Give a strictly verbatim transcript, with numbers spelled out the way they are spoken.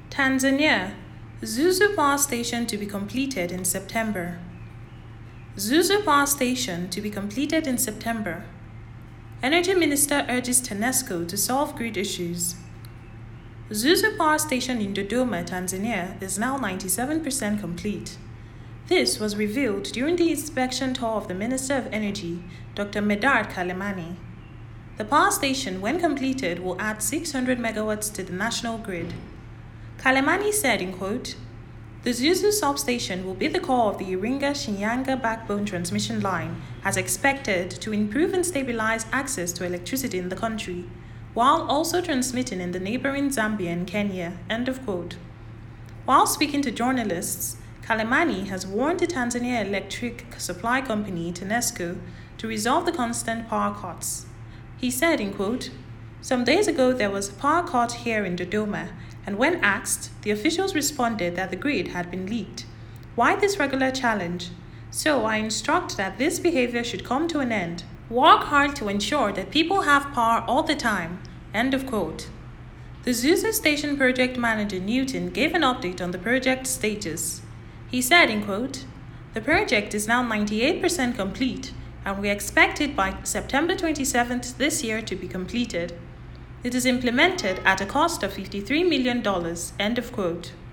Tanzania, Zuzu Power Station to be completed in September. Zuzu Power Station to be completed in September. Energy Minister urges TANESCO to solve grid issues. Zuzu Power Station in Dodoma, Tanzania is now ninety-seven percent complete. This was revealed during the inspection tour of the Minister of Energy, Doctor Medard Kalemani. The power station, when completed, will add six hundred megawatts to the national grid. Kalemani said, in quote, "The Zuzu substation will be the core of the Iringa-Shinyanga backbone transmission line, as expected to improve and stabilize access to electricity in the country, while also transmitting in the neighboring Zambia and Kenya," end of quote. While speaking to journalists, Kalemani has warned the Tanzania Electric Supply Company, TANESCO, to resolve the constant power cuts. He said, in quote, "Some days ago there was a power cut here in Dodoma, and when asked, the officials responded that the grid had been leaked. Why this regular challenge? So I instruct that this behavior should come to an end. Work hard to ensure that people have power all the time," end of quote. The Zuzu Station project manager Newton gave an update on the project status. He said, in quote, "The project is now ninety-eight percent complete, and we expect it by September twenty-seventh this year to be completed. It is implemented at a cost of fifty-three million dollars, end of quote.